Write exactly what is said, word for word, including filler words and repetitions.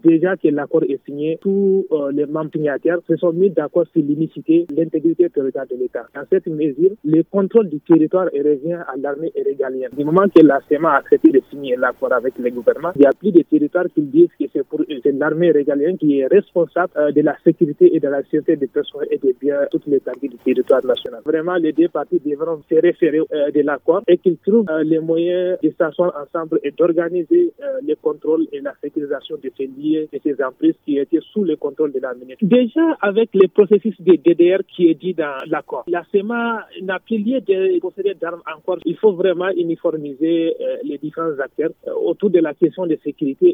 Déjà que l'accord est signé, tous euh, les membres signataires se sont mis d'accord sur l'unicité, l'intégrité territoriale de l'État. Dans cette mesure, le contrôle du territoire revient à l'armée régalienne. Du moment que la S E M A a accepté de signer l'accord avec le gouvernement, il n'y a plus de territoire qui disent que c'est pour eux. C'est l'armée régalienne qui est responsable euh, de la sécurité et de la sûreté des personnes et des biens toute l'étendue du territoire national. Vraiment, les deux parties devront se référer euh, de l'accord et qu'ils trouvent euh, les moyens de s'asseoir ensemble et d'organiser euh, le contrôle et la sécurisation de ces lieux et ces emprises qui étaient sous le contrôle de la ministre. Déjà, avec le processus de D D R qui est dit dans l'accord, la S E M A n'a plus lieu de posséder d'armes encore. Il faut vraiment uniformiser euh, les différents acteurs euh, autour de la question de sécurité